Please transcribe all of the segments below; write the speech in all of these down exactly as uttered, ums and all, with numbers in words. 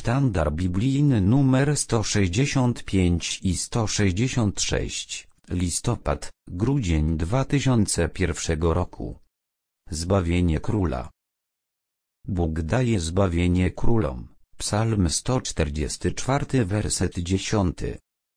sztandar biblijny numer sto sześćdziesiąt pięć i sto sześćdziesiąt sześć, listopad, grudzień dwa tysiące pierwszego roku. Zbawienie króla. Bóg daje zbawienie królom. Psalm sto czterdziesty czwarty, werset dziesiąty.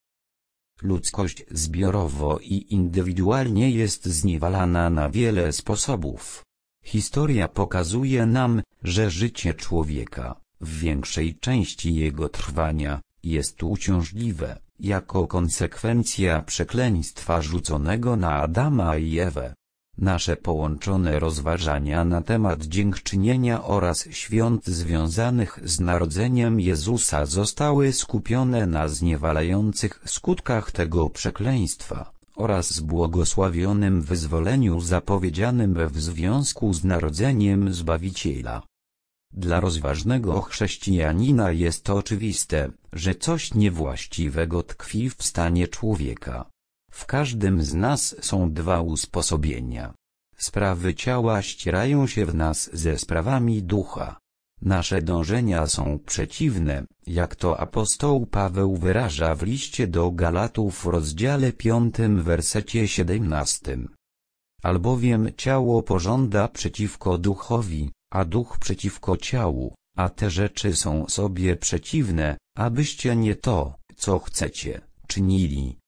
Ludzkość zbiorowo i indywidualnie jest zniewalana na wiele sposobów. Historia pokazuje nam, że życie człowieka, w większej części jego trwania, jest uciążliwe, jako konsekwencja przekleństwa rzuconego na Adama i Ewę. Nasze połączone rozważania na temat dziękczynienia oraz świąt związanych z narodzeniem Jezusa zostały skupione na zniewalających skutkach tego przekleństwa oraz błogosławionym wyzwoleniu zapowiedzianym w związku z narodzeniem Zbawiciela. Dla rozważnego chrześcijanina jest oczywiste, że coś niewłaściwego tkwi w stanie człowieka. W każdym z nas są dwa usposobienia. Sprawy ciała ścierają się w nas ze sprawami ducha. Nasze dążenia są przeciwne, jak to apostoł Paweł wyraża w liście do Galatów w rozdziale piątym wersecie siedemnastym. Albowiem ciało pożąda przeciwko duchowi, a duch przeciwko ciału, a te rzeczy są sobie przeciwne, abyście nie to, co chcecie, czynili.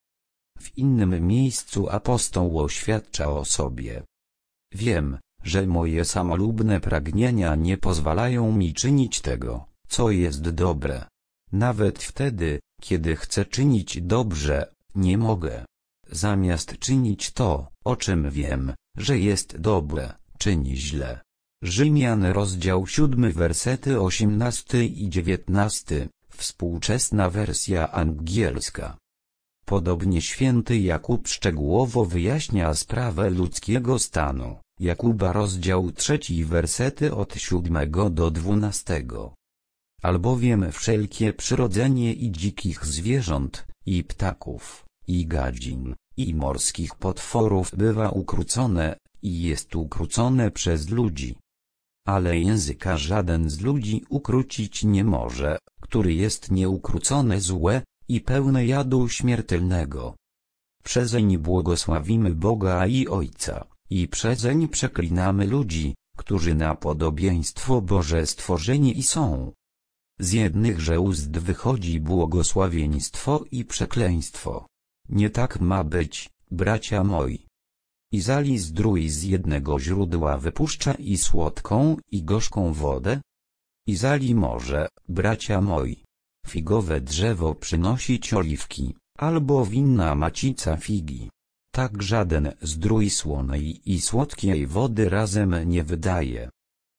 W innym miejscu apostoł oświadcza o sobie. Wiem, że moje samolubne pragnienia nie pozwalają mi czynić tego, co jest dobre. Nawet wtedy, kiedy chcę czynić dobrze, nie mogę. Zamiast czynić to, o czym wiem, że jest dobre, czyni źle. Rzymian rozdział siódmy wersety osiemnasty i dziewiętnasty, współczesna wersja angielska. Podobnie święty Jakub szczegółowo wyjaśnia sprawę ludzkiego stanu. Jakuba rozdział trzeci wersety od siódmego do dwunastego. Albowiem wszelkie przyrodzenie i dzikich zwierząt, i ptaków, i gadzin, i morskich potworów bywa ukrócone, i jest ukrócone przez ludzi. Ale języka żaden z ludzi ukrócić nie może, który jest nieukrócone złe, i pełne jadu śmiertelnego. Przezeń błogosławimy Boga i Ojca, i przezeń przeklinamy ludzi, którzy na podobieństwo Boże stworzeni i są. Z jednychże ust wychodzi błogosławieństwo i przekleństwo. Nie tak ma być, bracia moi. Izali zdrój z jednego źródła wypuszcza i słodką, i gorzką wodę? Izali może, bracia moi, figowe drzewo przynosić oliwki, albo winna macica figi. Tak żaden zdrój słonej i słodkiej wody razem nie wydaje.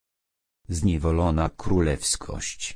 Zniewolona królewskość.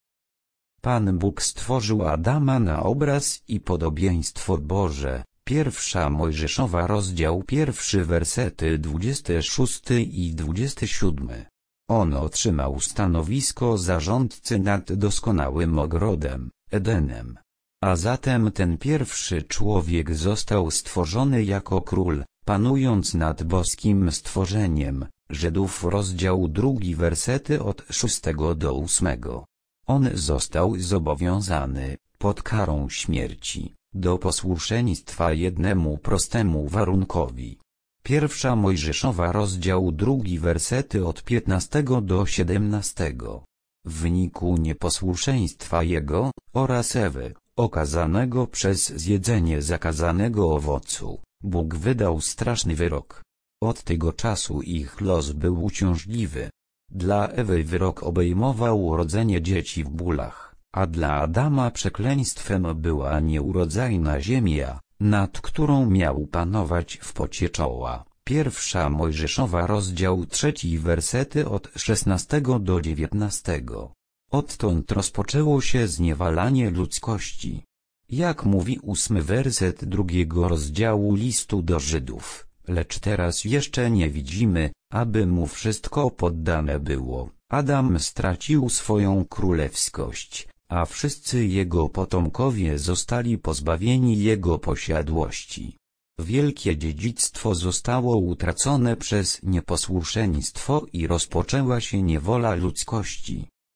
Pan Bóg stworzył Adama na obraz i podobieństwo Boże. Pierwsza Mojżeszowa rozdział pierwszy wersety dwudziesty szósty i dwudziesty siódmy. On otrzymał stanowisko zarządcy nad doskonałym ogrodem, Edenem. A zatem ten pierwszy człowiek został stworzony jako król, panując nad boskim stworzeniem. Żydów rozdział drugi wersety od szóstego do ósmego. On został zobowiązany, pod karą śmierci, do posłuszeństwa jednemu prostemu warunkowi. Pierwsza Mojżeszowa rozdział drugi wersety od piętnastego do siedemnastego. W wyniku nieposłuszeństwa jego, oraz Ewy, okazanego przez zjedzenie zakazanego owocu, Bóg wydał straszny wyrok. Od tego czasu ich los był uciążliwy. Dla Ewy wyrok obejmował urodzenie dzieci w bólach, a dla Adama przekleństwem była nieurodzajna ziemia, nad którą miał panować w pocie czoła. Pierwsza Mojżeszowa rozdział trzeci wersety od szesnastego do dziewiętnastego. Odtąd rozpoczęło się zniewalanie ludzkości. Jak mówi ósmy werset drugiego rozdziału listu do Żydów, lecz teraz jeszcze nie widzimy, aby mu wszystko poddane było. Adam stracił swoją królewskość, a wszyscy jego potomkowie zostali pozbawieni jego posiadłości. Wielkie dziedzictwo zostało utracone przez nieposłuszeństwo i rozpoczęła się niewola ludzkości.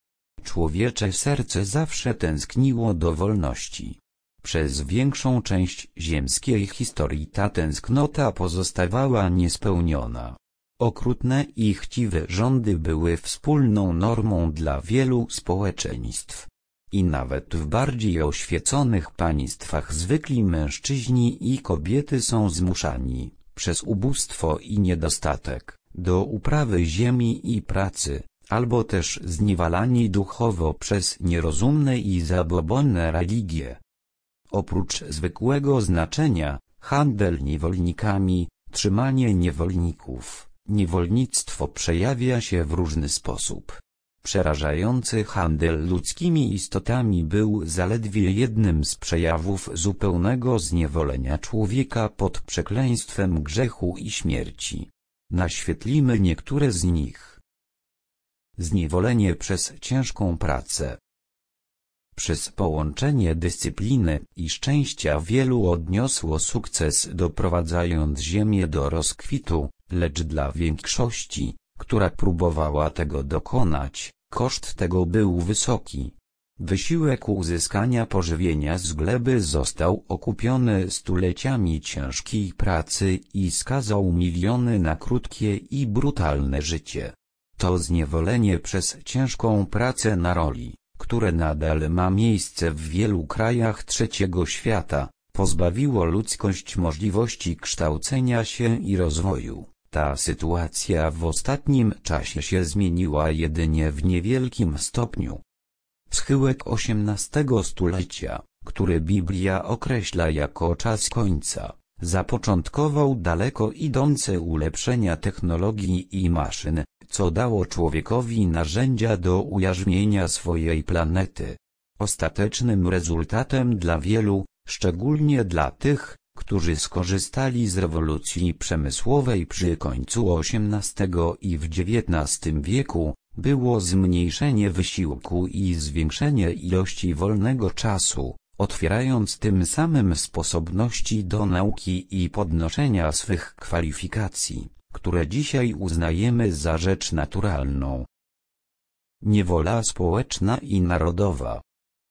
Człowiecze serce zawsze tęskniło do wolności. Przez większą część ziemskiej historii ta tęsknota pozostawała niespełniona. Okrutne i chciwe rządy były wspólną normą dla wielu społeczeństw. I nawet w bardziej oświeconych państwach zwykli mężczyźni i kobiety są zmuszani, przez ubóstwo i niedostatek, do uprawy ziemi i pracy, albo też zniewalani duchowo przez nierozumne i zabobonne religie. Oprócz zwykłego znaczenia, handel niewolnikami, trzymanie niewolników, niewolnictwo przejawia się w różny sposób. Przerażający handel ludzkimi istotami był zaledwie jednym z przejawów zupełnego zniewolenia człowieka pod przekleństwem grzechu i śmierci. Naświetlimy niektóre z nich. Zniewolenie przez ciężką pracę. Przez połączenie dyscypliny i szczęścia wielu odniosło sukces, doprowadzając ziemię do rozkwitu, lecz dla większości, która próbowała tego dokonać, koszt tego był wysoki. Wysiłek uzyskania pożywienia z gleby został okupiony stuleciami ciężkiej pracy i skazał miliony na krótkie i brutalne życie. To zniewolenie przez ciężką pracę na roli, które nadal ma miejsce w wielu krajach trzeciego świata, pozbawiło ludzkość możliwości kształcenia się i rozwoju. Ta sytuacja w ostatnim czasie się zmieniła jedynie w niewielkim stopniu. Schyłek osiemnastego stulecia, który Biblia określa jako czas końca, zapoczątkował daleko idące ulepszenia technologii i maszyn, co dało człowiekowi narzędzia do ujarzmienia swojej planety. Ostatecznym rezultatem dla wielu, szczególnie dla tych, którzy skorzystali z rewolucji przemysłowej przy końcu osiemnastego i w dziewiętnastym wieku, było zmniejszenie wysiłku i zwiększenie ilości wolnego czasu, otwierając tym samym sposobności do nauki i podnoszenia swych kwalifikacji, które dzisiaj uznajemy za rzecz naturalną. Niewola społeczna i narodowa.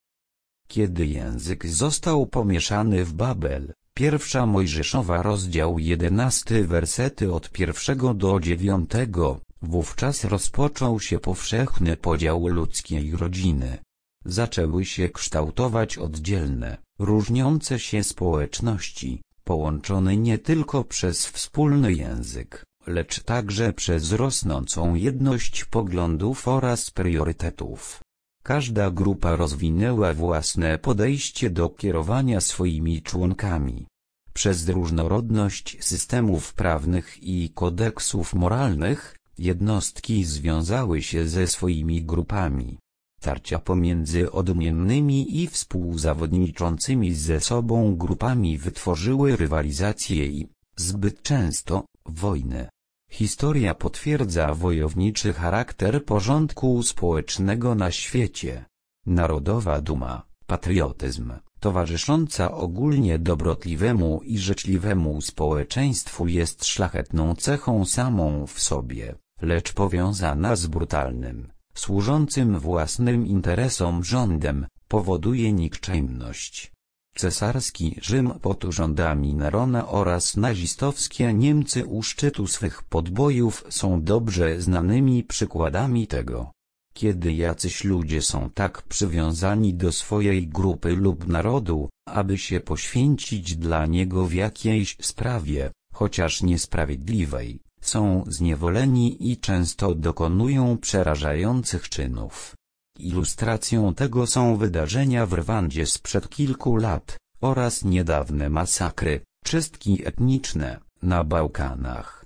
Kiedy język został pomieszany w Babel, Pierwsza Mojżeszowa rozdział jedenasty wersety od pierwszego do dziewiątego, wówczas rozpoczął się powszechny podział ludzkiej rodziny. Zaczęły się kształtować oddzielne, różniące się społeczności, połączone nie tylko przez wspólny język, lecz także przez rosnącą jedność poglądów oraz priorytetów. Każda grupa rozwinęła własne podejście do kierowania swoimi członkami. Przez różnorodność systemów prawnych i kodeksów moralnych, jednostki związały się ze swoimi grupami. Tarcia pomiędzy odmiennymi i współzawodniczącymi ze sobą grupami wytworzyły rywalizację i, zbyt często, wojnę. Historia potwierdza wojowniczy charakter porządku społecznego na świecie. Narodowa duma, patriotyzm, towarzysząca ogólnie dobrotliwemu i życzliwemu społeczeństwu jest szlachetną cechą samą w sobie, lecz powiązana z brutalnym, służącym własnym interesom rządem, powoduje nikczemność. Cesarski Rzym pod rządami Nerona oraz nazistowskie Niemcy u szczytu swych podbojów są dobrze znanymi przykładami tego. Kiedy jacyś ludzie są tak przywiązani do swojej grupy lub narodu, aby się poświęcić dla niego w jakiejś sprawie, chociaż niesprawiedliwej, są zniewoleni i często dokonują przerażających czynów. Ilustracją tego są wydarzenia w Rwandzie sprzed kilku lat, oraz niedawne masakry, czystki etniczne, na Bałkanach.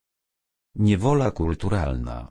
Niewola kulturalna.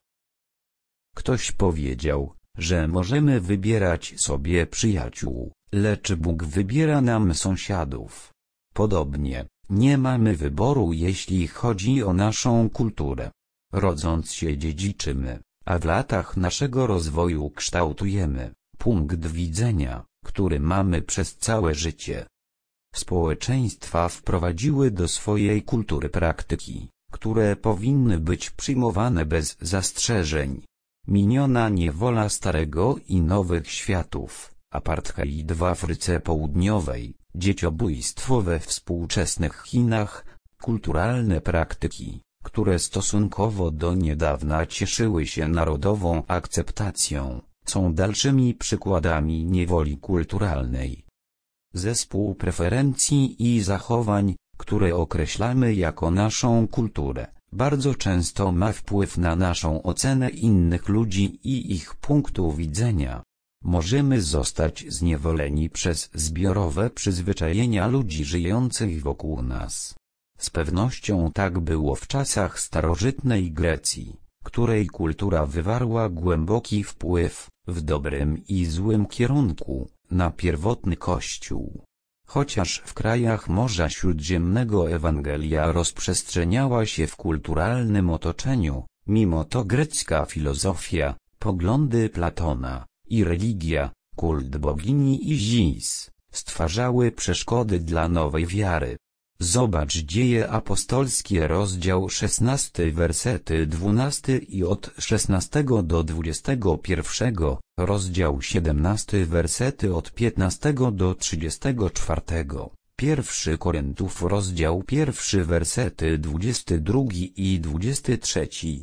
Ktoś powiedział, że możemy wybierać sobie przyjaciół, lecz Bóg wybiera nam sąsiadów. Podobnie, nie mamy wyboru jeśli chodzi o naszą kulturę. Rodząc się dziedziczymy, a w latach naszego rozwoju kształtujemy punkt widzenia, który mamy przez całe życie. Społeczeństwa wprowadziły do swojej kultury praktyki, które powinny być przyjmowane bez zastrzeżeń. miniona niewola Starego i Nowych Światów, apartheid w Afryce Południowej, dzieciobójstwo we współczesnych Chinach, kulturalne praktyki, które stosunkowo do niedawna cieszyły się narodową akceptacją, są dalszymi przykładami niewoli kulturalnej. Zespół preferencji i zachowań, które określamy jako naszą kulturę, bardzo często ma wpływ na naszą ocenę innych ludzi i ich punktu widzenia. Możemy zostać zniewoleni przez zbiorowe przyzwyczajenia ludzi żyjących wokół nas. Z pewnością tak było w czasach starożytnej Grecji, której kultura wywarła głęboki wpływ, w dobrym i złym kierunku, na pierwotny Kościół. Chociaż w krajach Morza Śródziemnego Ewangelia rozprzestrzeniała się w kulturalnym otoczeniu, mimo to grecka filozofia, poglądy Platona i religia, kult bogini Izis, stwarzały przeszkody dla nowej wiary. Zobacz Dzieje apostolskie rozdział szesnasty wersety dwunasty i od szesnastego do dwudziestego pierwszego, rozdział siedemnasty wersety od piętnastego do trzydziestego czwartego, pierwszy Koryntiów rozdział pierwszy wersety dwudziesty drugi i dwudziesty trzeci.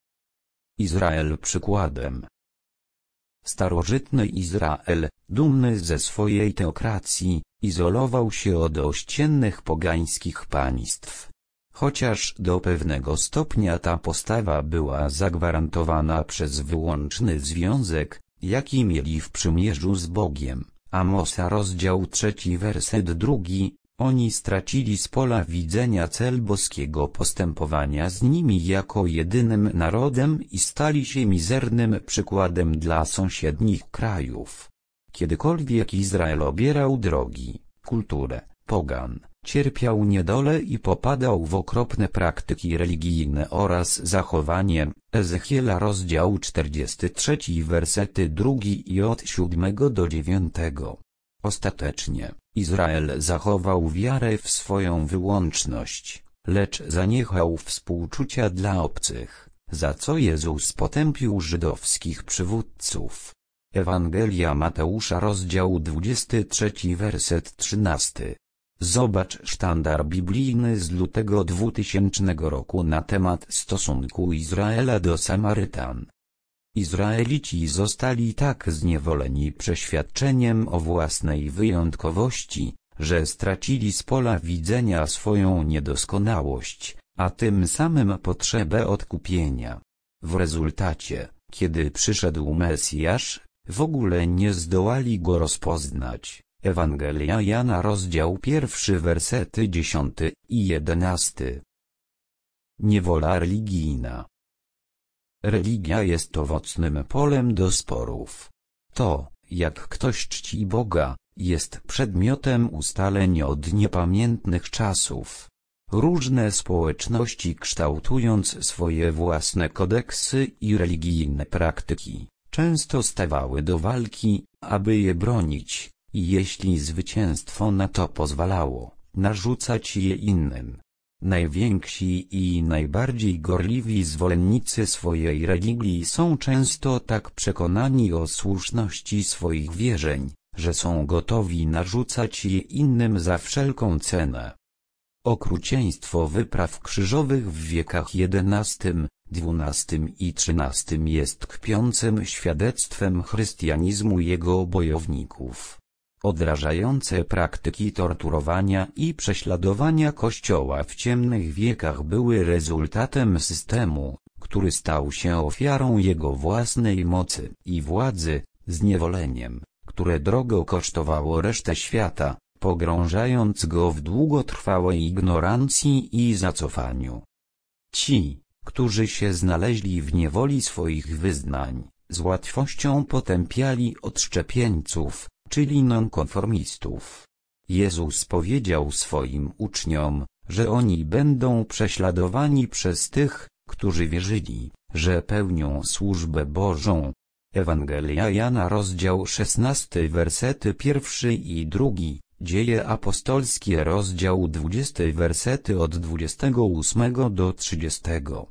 Izrael przykładem. Starożytny Izrael, dumny ze swojej teokracji, izolował się od ościennych pogańskich państw. Chociaż do pewnego stopnia ta postawa była zagwarantowana przez wyłączny związek, jaki mieli w przymierzu z Bogiem, Amosa rozdział trzeci werset drugi, oni stracili z pola widzenia cel boskiego postępowania z nimi jako jedynym narodem i stali się mizernym przykładem dla sąsiednich krajów. Kiedykolwiek Izrael obierał drogi, kulturę, pogan, cierpiał niedolę i popadał w okropne praktyki religijne oraz zachowanie, Ezechiela rozdział czterdziesty trzeci wersety drugi i od siódmego do dziewiątego. Ostatecznie, Izrael zachował wiarę w swoją wyłączność, lecz zaniechał współczucia dla obcych, za co Jezus potępił żydowskich przywódców. Ewangelia Mateusza rozdział dwudziesty trzeci werset trzynasty. Zobacz sztandar biblijny z lutego dwutysięcznego roku na temat stosunku Izraela do Samarytan. Izraelici zostali tak zniewoleni przeświadczeniem o własnej wyjątkowości, że stracili z pola widzenia swoją niedoskonałość, a tym samym potrzebę odkupienia. W rezultacie, kiedy przyszedł Mesjasz, w ogóle nie zdołali go rozpoznać. Ewangelia Jana rozdział pierwszy wersety dziesiąty i jedenasty. Niewola religijna. Religia jest owocnym polem do sporów. To, jak ktoś czci Boga, jest przedmiotem ustaleń od niepamiętnych czasów. Różne społeczności, kształtując swoje własne kodeksy i religijne praktyki, często stawały do walki, aby je bronić, i jeśli zwycięstwo na to pozwalało, narzucać je innym. Najwięksi i najbardziej gorliwi zwolennicy swojej religii są często tak przekonani o słuszności swoich wierzeń, że są gotowi narzucać je innym za wszelką cenę. Okrucieństwo wypraw krzyżowych w wiekach jedenastym, dwunastym i trzynastym jest kpiącym świadectwem chrystianizmu jego bojowników. Odrażające praktyki torturowania i prześladowania Kościoła w ciemnych wiekach były rezultatem systemu, który stał się ofiarą jego własnej mocy i władzy, zniewoleniem, które drogo kosztowało resztę świata, pogrążając go w długotrwałej ignorancji i zacofaniu. Ci, którzy się znaleźli w niewoli swoich wyznań, z łatwością potępiali odszczepieńców, czyli nonkonformistów. Jezus powiedział swoim uczniom, że oni będą prześladowani przez tych, którzy wierzyli, że pełnią służbę Bożą. Ewangelia Jana rozdział szesnasty wersety pierwszy i drugi, Dzieje apostolskie rozdział dwudziesty wersety od dwudziestego ósmego do trzydziestego.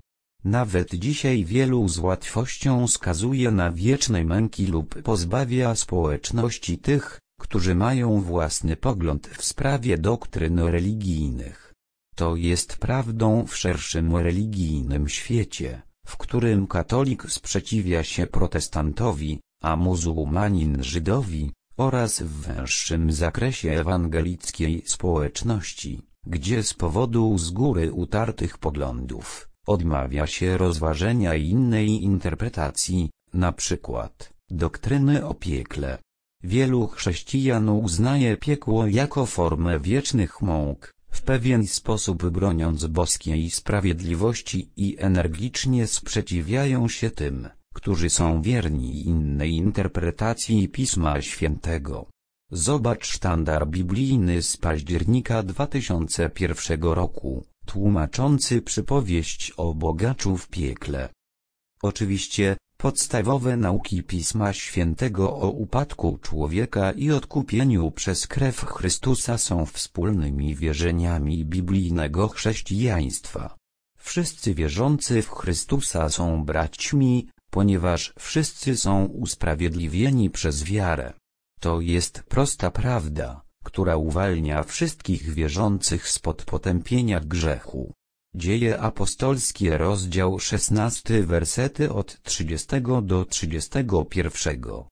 Nawet dzisiaj wielu z łatwością skazuje na wieczne męki lub pozbawia społeczności tych, którzy mają własny pogląd w sprawie doktryn religijnych. To jest prawdą w szerszym religijnym świecie, w którym katolik sprzeciwia się protestantowi, a muzułmanin Żydowi, oraz w węższym zakresie ewangelickiej społeczności, gdzie z powodu z góry utartych poglądów odmawia się rozważenia innej interpretacji, na przykład doktryny o piekle. Wielu chrześcijan uznaje piekło jako formę wiecznych mąk, w pewien sposób broniąc boskiej sprawiedliwości i energicznie sprzeciwiają się tym, którzy są wierni innej interpretacji Pisma Świętego. Zobacz sztandar biblijny z października dwa tysiące pierwszego roku, tłumaczący przypowieść o bogaczu w piekle. Oczywiście, podstawowe nauki Pisma Świętego o upadku człowieka i odkupieniu przez krew Chrystusa są wspólnymi wierzeniami biblijnego chrześcijaństwa. Wszyscy wierzący w Chrystusa są braćmi, ponieważ wszyscy są usprawiedliwieni przez wiarę. To jest prosta prawda, która uwalnia wszystkich wierzących spod potępienia grzechu. Dzieje apostolskie rozdział szesnasty wersety od trzydziestego do trzydziestego pierwszego.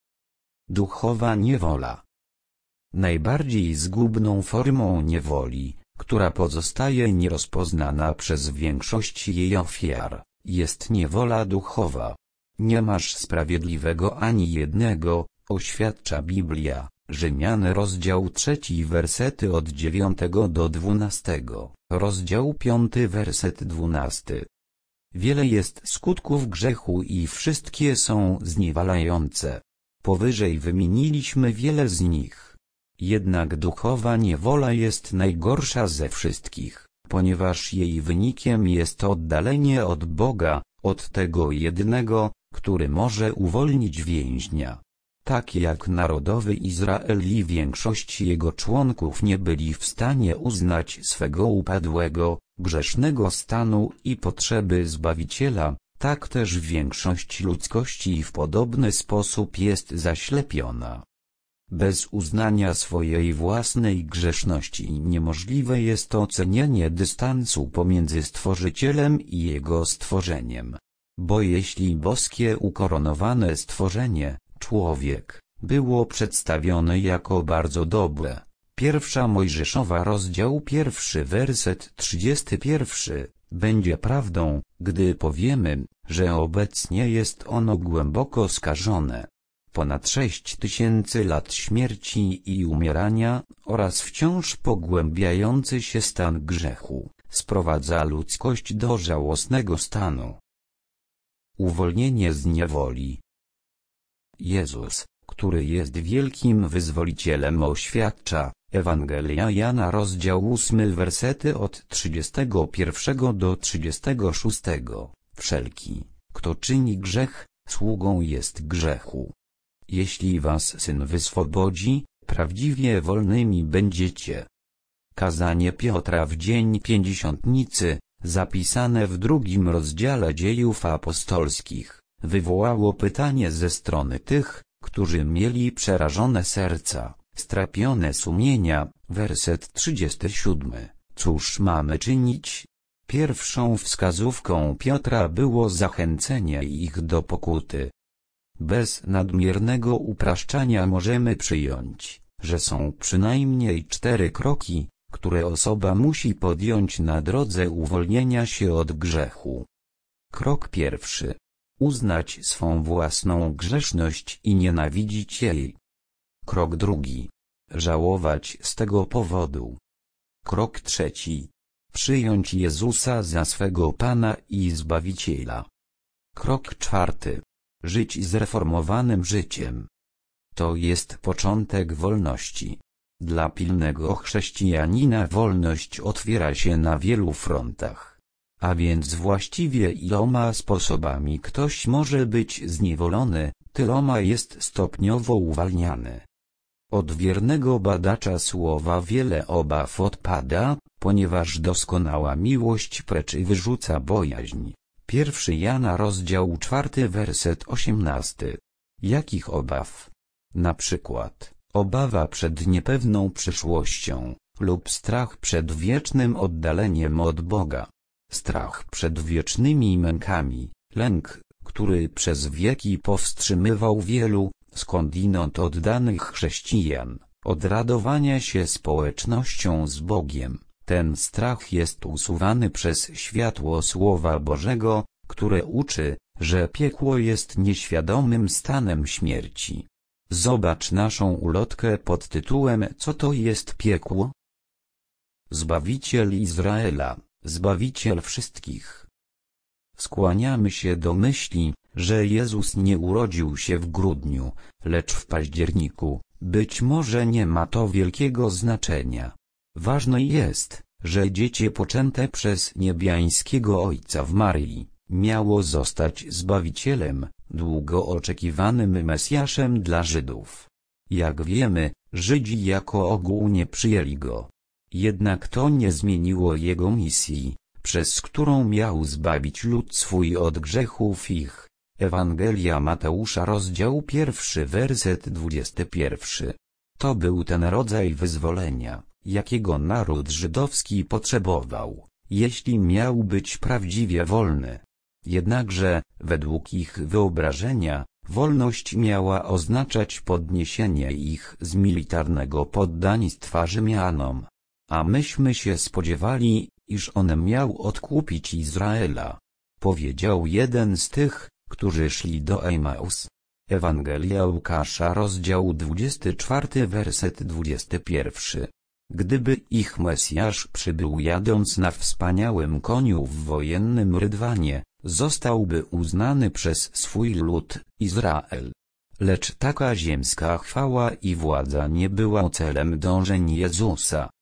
Duchowa niewola. Najbardziej zgubną formą niewoli, która pozostaje nierozpoznana przez większość jej ofiar, jest niewola duchowa. Nie masz sprawiedliwego ani jednego, oświadcza Biblia, Rzymian rozdział trzeci wersety od dziewiątego do dwunastego, rozdział piąty werset dwunasty. Wiele jest skutków grzechu i wszystkie są zniewalające. Powyżej wymieniliśmy wiele z nich. Jednak duchowa niewola jest najgorsza ze wszystkich, ponieważ jej wynikiem jest oddalenie od Boga, od tego jednego, który może uwolnić więźnia. Tak jak narodowy Izrael i większość jego członków nie byli w stanie uznać swego upadłego, grzesznego stanu i potrzeby Zbawiciela, tak też większość ludzkości w podobny sposób jest zaślepiona. Bez uznania swojej własnej grzeszności niemożliwe jest ocenienie dystansu pomiędzy Stworzycielem i Jego stworzeniem. Bo jeśli boskie ukoronowane stworzenie, człowiek, było przedstawione jako bardzo dobre, pierwsza Mojżeszowa rozdział pierwszy werset trzydziesty pierwszy, będzie prawdą, gdy powiemy, że obecnie jest ono głęboko skażone. Ponad sześć tysięcy lat śmierci i umierania, oraz wciąż pogłębiający się stan grzechu, sprowadza ludzkość do żałosnego stanu. Uwolnienie z niewoli. Jezus, który jest wielkim wyzwolicielem, oświadcza, Ewangelia Jana rozdział ósmy wersety od trzydziestego pierwszego do trzydziestego szóstego. Wszelki, kto czyni grzech, sługą jest grzechu. Jeśli was Syn wyswobodzi, prawdziwie wolnymi będziecie. Kazanie Piotra w dzień pięćdziesiątnicy, zapisane w drugim rozdziale Dziejów Apostolskich, wywołało pytanie ze strony tych, którzy mieli przerażone serca, strapione sumienia. Werset trzydziesty siódmy. Cóż mamy czynić? Pierwszą wskazówką Piotra było zachęcenie ich do pokuty. Bez nadmiernego upraszczania możemy przyjąć, że są przynajmniej cztery kroki, które osoba musi podjąć na drodze uwolnienia się od grzechu. Krok pierwszy. Uznać swą własną grzeszność i nienawidzić jej. Krok drugi. Żałować z tego powodu. Krok trzeci. Przyjąć Jezusa za swego Pana i Zbawiciela. Krok czwarty. Żyć zreformowanym życiem. To jest początek wolności. Dla pilnego chrześcijanina wolność otwiera się na wielu frontach. A więc właściwie iloma sposobami ktoś może być zniewolony, tyloma jest stopniowo uwalniany. Od wiernego badacza słowa wiele obaw odpada, ponieważ doskonała miłość preczy wyrzuca bojaźń. Pierwszy Jana rozdział czwarty werset osiemnasty. Jakich obaw? Na przykład, obawa przed niepewną przyszłością, lub strach przed wiecznym oddaleniem od Boga. Strach przed wiecznymi mękami, lęk, który przez wieki powstrzymywał wielu, skądinąd oddanych chrześcijan, od radowania się społecznością z Bogiem. Ten strach jest usuwany przez światło Słowa Bożego, które uczy, że piekło jest nieświadomym stanem śmierci. Zobacz naszą ulotkę pod tytułem Co to jest piekło? Zbawiciel Izraela, Zbawiciel wszystkich. Skłaniamy się do myśli, że Jezus nie urodził się w grudniu, lecz w październiku. Być może nie ma to wielkiego znaczenia. Ważne jest, że dziecię poczęte przez niebiańskiego Ojca w Maryi, miało zostać Zbawicielem, długo oczekiwanym Mesjaszem dla Żydów. Jak wiemy, Żydzi jako ogół nie przyjęli go. Jednak to nie zmieniło jego misji, przez którą miał zbawić lud swój od grzechów ich. Ewangelia Mateusza rozdział pierwszy werset dwudziesty pierwszy. To był ten rodzaj wyzwolenia, jakiego naród żydowski potrzebował, jeśli miał być prawdziwie wolny. Jednakże, według ich wyobrażenia, wolność miała oznaczać podniesienie ich z militarnego poddaństwa Rzymianom. A myśmy się spodziewali, iż on miał odkupić Izraela. Powiedział jeden z tych, którzy szli do Emaus. Ewangelia Łukasza rozdział dwudziesty czwarty werset dwudziesty pierwszy. Gdyby ich Mesjasz przybył jadąc na wspaniałym koniu w wojennym rydwanie, zostałby uznany przez swój lud, Izrael. Lecz taka ziemska chwała i władza nie była celem dążeń Jezusa.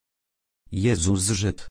Jezus Żyd.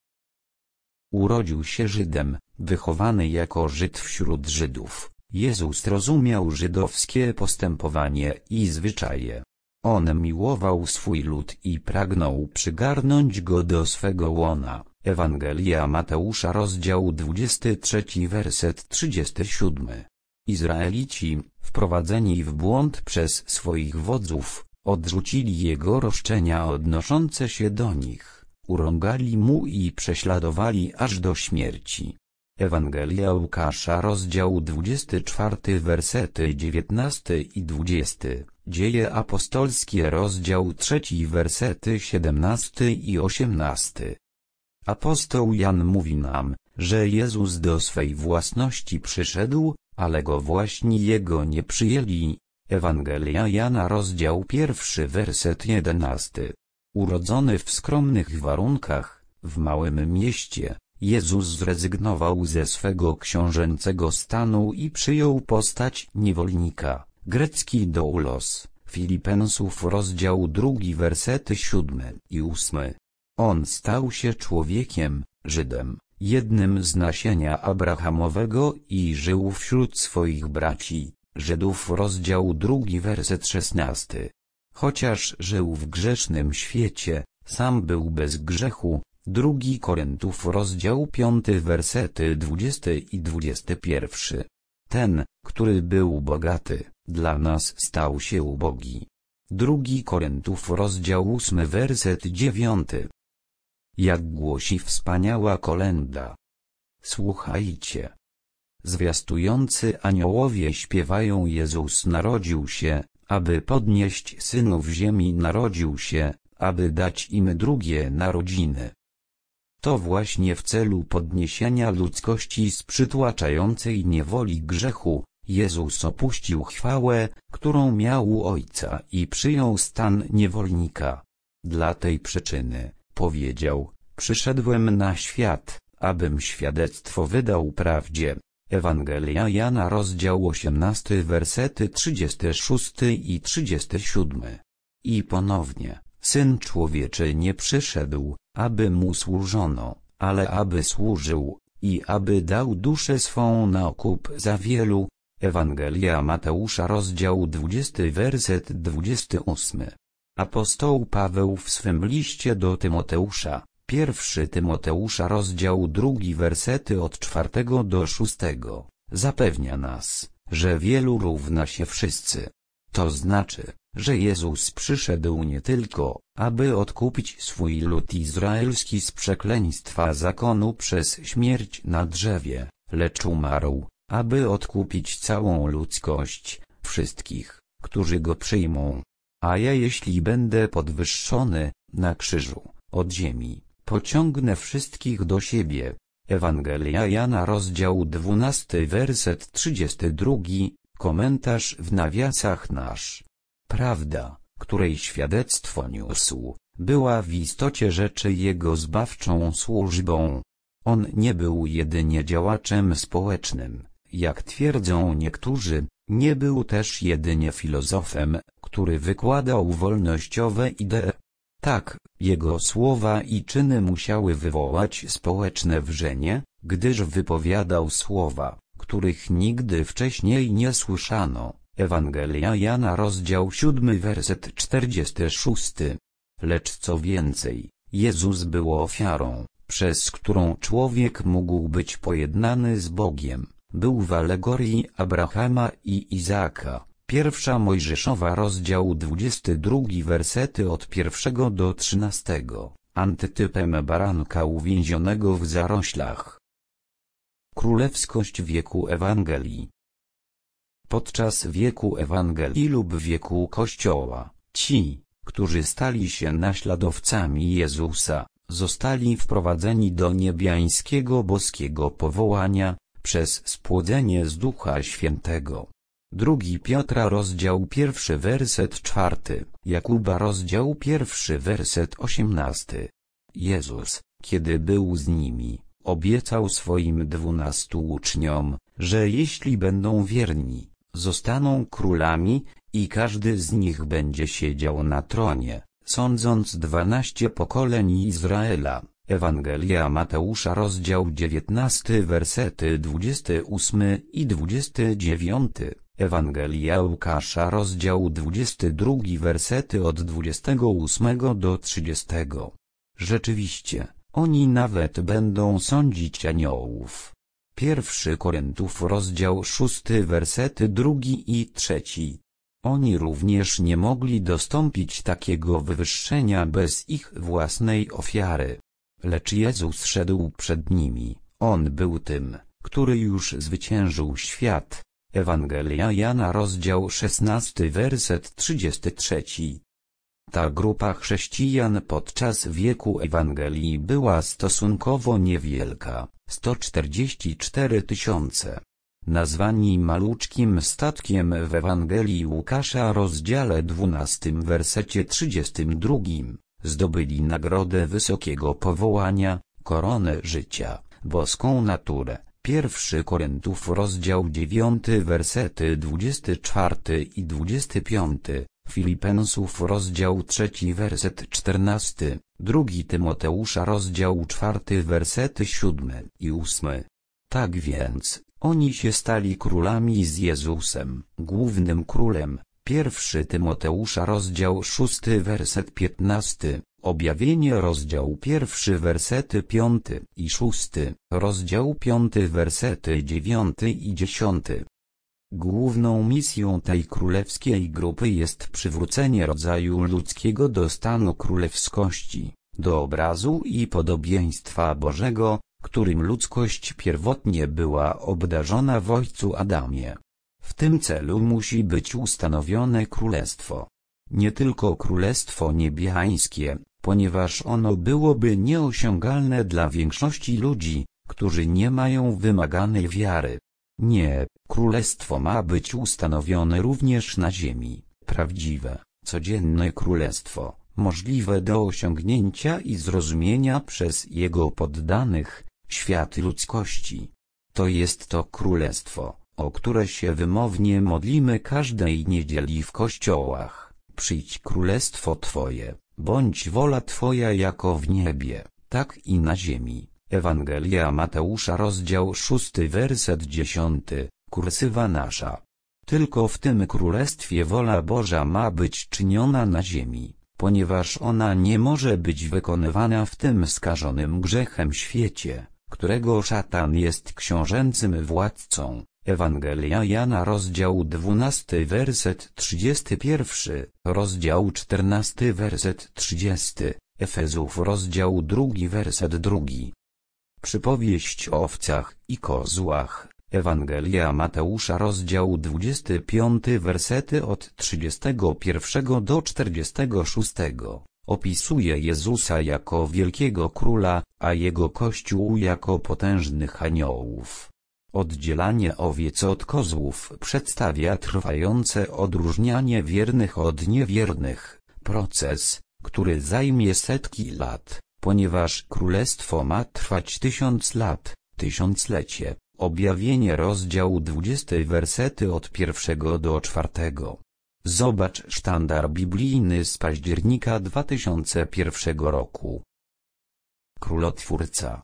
Urodził się Żydem, wychowany jako Żyd wśród Żydów. Jezus rozumiał żydowskie postępowanie i zwyczaje. On miłował swój lud i pragnął przygarnąć go do swego łona. Ewangelia Mateusza rozdział dwudziesty trzeci werset trzydziesty siódmy. Izraelici, wprowadzeni w błąd przez swoich wodzów, odrzucili jego roszczenia odnoszące się do nich, urągali mu i prześladowali aż do śmierci. Ewangelia Łukasza rozdział dwudziesty czwarty wersety dziewiętnasty i dwudziesty, Dzieje apostolskie rozdział trzeci wersety siedemnasty i osiemnasty. Apostoł Jan mówi nam, że Jezus do swej własności przyszedł, ale go właśnie jego nie przyjęli. Ewangelia Jana rozdział pierwszy werset jedenasty. Urodzony w skromnych warunkach, w małym mieście, Jezus zrezygnował ze swego książęcego stanu i przyjął postać niewolnika. Grecki doulos, Filipensów rozdział drugi wersety siódmy i ósmy. On stał się człowiekiem, Żydem, jednym z nasienia Abrahamowego i żył wśród swoich braci, Żydów rozdział drugi werset szesnasty. Chociaż żył w grzesznym świecie, sam był bez grzechu. Drugi Koryntów rozdział piąty wersety dwudziesty i dwudziesty pierwszy. Ten, który był bogaty, dla nas stał się ubogi. Drugi Koryntów rozdział ósmy werset dziewiąty. Jak głosi wspaniała kolęda. Słuchajcie. Zwiastujący aniołowie śpiewają: Jezus narodził się, aby podnieść synów ziemi, narodził się, aby dać im drugie narodziny. To właśnie w celu podniesienia ludzkości z przytłaczającej niewoli grzechu, Jezus opuścił chwałę, którą miał u Ojca i przyjął stan niewolnika. Dla tej przyczyny, powiedział, przyszedłem na świat, abym świadectwo wydał prawdzie. Ewangelia Jana rozdział osiemnasty wersety trzydziesty szósty i trzydziesty siódmy. I ponownie, Syn Człowieczy nie przyszedł, aby mu służono, ale aby służył, i aby dał duszę swą na okup za wielu. Ewangelia Mateusza rozdział dwudziesty werset dwudziesty ósmy. Apostoł Paweł w swym liście do Tymoteusza, Pierwszy Tymoteusza rozdział drugi wersety od czwartego do szóstego, zapewnia nas, że wielu równa się wszyscy. To znaczy, że Jezus przyszedł nie tylko, aby odkupić swój lud izraelski z przekleństwa zakonu przez śmierć na drzewie, lecz umarł, aby odkupić całą ludzkość, wszystkich, którzy go przyjmą. A ja jeśli będę podwyższony na krzyżu, od ziemi, pociągnę wszystkich do siebie. Ewangelia Jana rozdział dwunasty werset trzydziesty drugi, komentarz w nawiasach nasz. Prawda, której świadectwo niósł, była w istocie rzeczy jego zbawczą służbą. On nie był jedynie działaczem społecznym, jak twierdzą niektórzy, nie był też jedynie filozofem, który wykładał wolnościowe idee. Tak, jego słowa i czyny musiały wywołać społeczne wrzenie, gdyż wypowiadał słowa, których nigdy wcześniej nie słyszano. Ewangelia Jana rozdział siódmy werset czterdziesty szósty. Lecz co więcej, Jezus był ofiarą, przez którą człowiek mógł być pojednany z Bogiem. Był w alegorii Abrahama i Izaaka. Pierwsza Mojżeszowa rozdział dwudziesty drugi wersety od pierwszego do trzynastego, antytypem baranka uwięzionego w zaroślach. Królewskość wieku Ewangelii. Podczas wieku Ewangelii lub wieku Kościoła, ci, którzy stali się naśladowcami Jezusa, zostali wprowadzeni do niebiańskiego boskiego powołania, przez spłodzenie z Ducha Świętego. Drugi Piotra rozdział pierwszy werset czwarty, Jakuba rozdział pierwszy werset osiemnasty. Jezus, kiedy był z nimi, obiecał swoim dwunastu uczniom, że jeśli będą wierni, zostaną królami, i każdy z nich będzie siedział na tronie, sądząc dwanaście pokoleń Izraela. Ewangelia Mateusza rozdział dziewiętnasty wersety dwudziesty ósmy i dwudziesty dziewiąty. Ewangelia Łukasza rozdział dwudziesty drugi wersety od dwudziestego ósmego do trzydziestego. Rzeczywiście, oni nawet będą sądzić aniołów. Pierwszy Koryntiów rozdział szósty wersety drugi i trzeci. Oni również nie mogli dostąpić takiego wywyższenia bez ich własnej ofiary. Lecz Jezus szedł przed nimi, On był tym, który już zwyciężył świat. Ewangelia Jana rozdział szesnasty werset trzydziesty trzeci. Ta grupa chrześcijan podczas wieku Ewangelii była stosunkowo niewielka, sto czterdzieści cztery tysiące. Nazwani maluczkim statkiem w Ewangelii Łukasza rozdziale dwunastym wersecie trzydziestym drugim, zdobyli nagrodę wysokiego powołania, koronę życia, boską naturę. Pierwszy Koryntiów rozdział dziewiąty wersety dwudziesty czwarty i dwudziesty piąty, Filipensów rozdział trzeci werset czternasty, drugi Tymoteusza rozdział czwarty wersety siódmy i ósmy. Tak więc, oni się stali królami z Jezusem, głównym królem. Pierwszy Tymoteusza rozdział szósty werset piętnasty, Objawienie rozdział pierwszy wersety piąty i szósty, rozdział piąty wersety dziewiąty i dziesiąty. Główną misją tej królewskiej grupy jest przywrócenie rodzaju ludzkiego do stanu królewskości, do obrazu i podobieństwa Bożego, którym ludzkość pierwotnie była obdarzona w ojcu Adamie. W tym celu musi być ustanowione królestwo. Nie tylko królestwo niebiańskie, ponieważ ono byłoby nieosiągalne dla większości ludzi, którzy nie mają wymaganej wiary. Nie, królestwo ma być ustanowione również na ziemi, prawdziwe, codzienne królestwo, możliwe do osiągnięcia i zrozumienia przez jego poddanych, świat ludzkości. To jest to królestwo, o które się wymownie modlimy każdej niedzieli w kościołach. Przyjdź królestwo Twoje, bądź wola Twoja jako w niebie, tak i na ziemi. Ewangelia Mateusza rozdział szósty werset dziesiąty, kursywa nasza. Tylko w tym królestwie wola Boża ma być czyniona na ziemi. ponieważ ona nie może być wykonywana w tym skażonym grzechem świecie, którego szatan jest książęcym władcą. Ewangelia Jana rozdział dwunasty werset trzydziesty pierwszy, rozdział czternasty werset trzydziesty, Efezów rozdział drugi werset drugi. Przypowieść o owcach i kozłach, Ewangelia Mateusza rozdział dwudziesty piąty wersety od trzydziestego pierwszego do czterdziestego szóstego, opisuje Jezusa jako wielkiego króla, a jego kościół jako potężnych aniołów. Oddzielanie owiec od kozłów przedstawia trwające odróżnianie wiernych od niewiernych, proces, który zajmie setki lat, ponieważ królestwo ma trwać tysiąc lat, tysiąclecie. Objawienie rozdział dwudziesty wersety od pierwszego do czwartego. Zobacz sztandar biblijny z października dwa tysiące pierwszego roku. Królotwórca.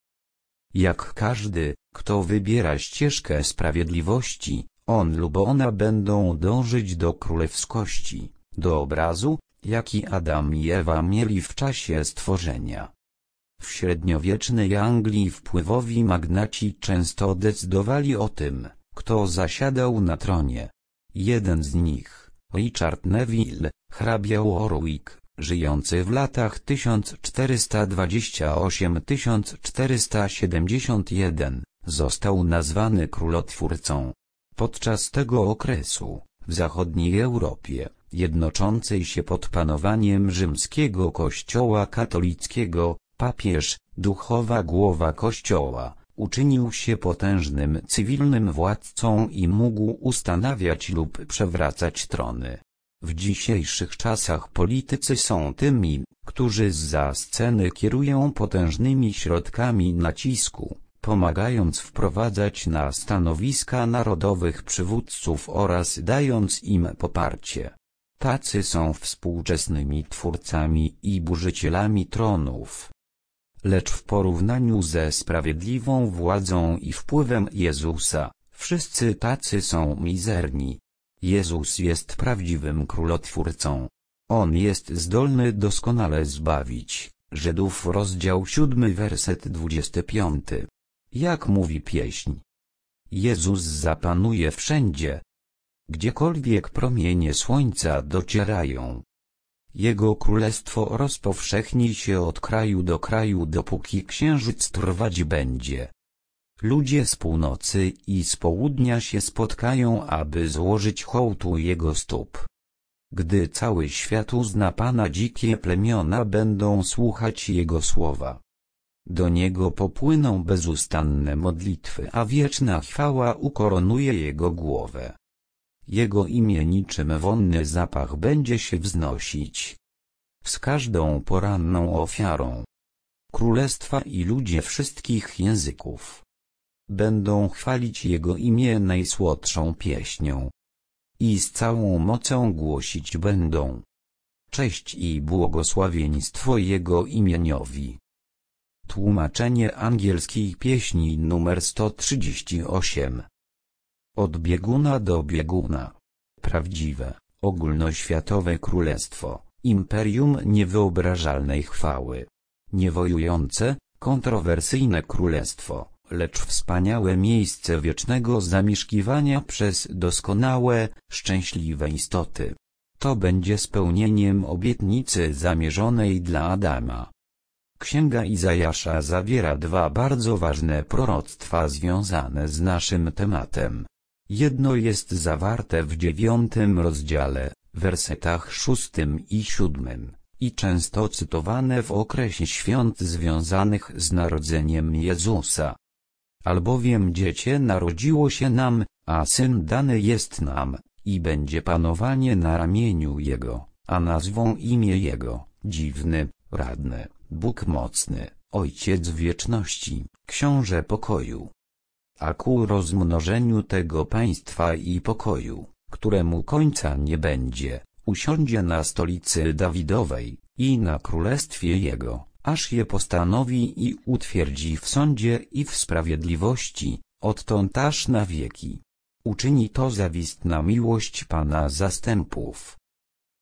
Jak każdy, kto wybiera ścieżkę sprawiedliwości, on lub ona będą dążyć do królewskości, do obrazu, jaki Adam i Ewa mieli w czasie stworzenia. W średniowiecznej Anglii wpływowi magnaci często decydowali o tym, kto zasiadał na tronie. Jeden z nich, Richard Neville, hrabia Warwick, żyjący w latach tysiąc czterysta dwadzieścia osiem do tysiąc czterysta siedemdziesiąt jeden, został nazwany królotwórcą. Podczas tego okresu, w zachodniej Europie, jednoczącej się pod panowaniem rzymskiego kościoła katolickiego, papież, duchowa głowa kościoła, uczynił się potężnym cywilnym władcą i mógł ustanawiać lub przewracać trony. W dzisiejszych czasach politycy są tymi, którzy zza sceny kierują potężnymi środkami nacisku, pomagając wprowadzać na stanowiska narodowych przywódców oraz dając im poparcie. Tacy są współczesnymi twórcami i burzycielami tronów. Lecz w porównaniu ze sprawiedliwą władzą i wpływem Jezusa, wszyscy tacy są mizerni. Jezus jest prawdziwym królotwórcą. On jest zdolny doskonale zbawić. Żydów rozdział siódmy werset dwudziesty piąty. Jak mówi pieśń. Jezus zapanuje wszędzie. Gdziekolwiek promienie słońca docierają. Jego królestwo rozpowszechni się od kraju do kraju, dopóki księżyc trwać będzie. Ludzie z północy i z południa się spotkają, aby złożyć hołd u jego stóp. Gdy cały świat uzna Pana, dzikie plemiona będą słuchać jego słowa. Do niego popłyną bezustanne modlitwy, a wieczna chwała ukoronuje jego głowę. Jego imię niczym wonny zapach będzie się wznosić z każdą poranną ofiarą. Królestwa i ludzie wszystkich języków będą chwalić jego imię najsłodszą pieśnią i z całą mocą głosić będą cześć i błogosławieństwo jego imieniowi. Tłumaczenie angielskiej pieśni numer sto trzydzieści osiem. Od bieguna do bieguna. Prawdziwe, ogólnoświatowe królestwo, imperium niewyobrażalnej chwały. Niewojujące, kontrowersyjne królestwo, lecz wspaniałe miejsce wiecznego zamieszkiwania przez doskonałe, szczęśliwe istoty. To będzie spełnieniem obietnicy zamierzonej dla Adama. Księga Izajasza zawiera dwa bardzo ważne proroctwa związane z naszym tematem. Jedno jest zawarte w dziewiątym rozdziale, wersetach szóstym i siódmym, i często cytowane w okresie świąt związanych z narodzeniem Jezusa. Albowiem dziecię narodziło się nam, a syn dany jest nam, i będzie panowanie na ramieniu jego, a nazwą imię jego, dziwny, radny, Bóg mocny, Ojciec wieczności, Książę pokoju. A ku rozmnożeniu tego państwa i pokoju, któremu końca nie będzie, usiądzie na stolicy Dawidowej i na królestwie jego, aż je postanowi i utwierdzi w sądzie i w sprawiedliwości, odtąd aż na wieki. Uczyni to zawistna miłość Pana zastępów.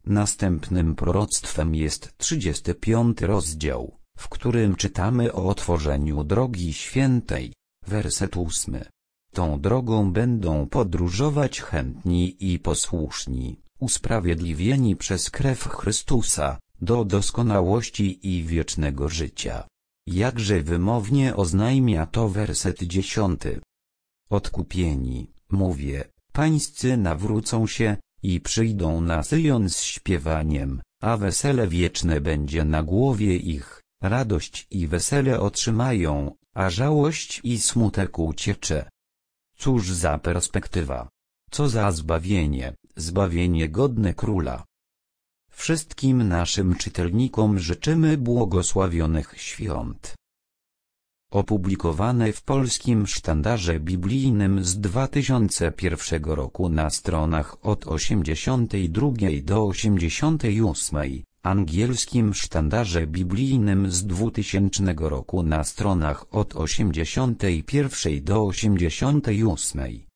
Następnym proroctwem jest trzydziesty piąty rozdział, w którym czytamy o otworzeniu drogi świętej, werset ósmy. Tą drogą będą podróżować chętni i posłuszni, usprawiedliwieni przez krew Chrystusa, do doskonałości i wiecznego życia. Jakże wymownie oznajmia to werset dziesiąty. Odkupieni, mówię, pańscy nawrócą się i przyjdą na Syjon z śpiewaniem, a wesele wieczne będzie na głowie ich, radość i wesele otrzymają, a żałość i smutek uciecze. Cóż za perspektywa! Co za zbawienie, zbawienie godne Króla! Wszystkim naszym czytelnikom życzymy błogosławionych świąt. Opublikowane w Polskim Sztandarze Biblijnym z dwa tysiące pierwszego roku na stronach od osiemdziesiątej drugiej do osiemdziesiątej ósmej, Angielskim Sztandarze Biblijnym z dwutysięcznego roku na stronach od osiemdziesiątej pierwszej do osiemdziesiątej ósmej.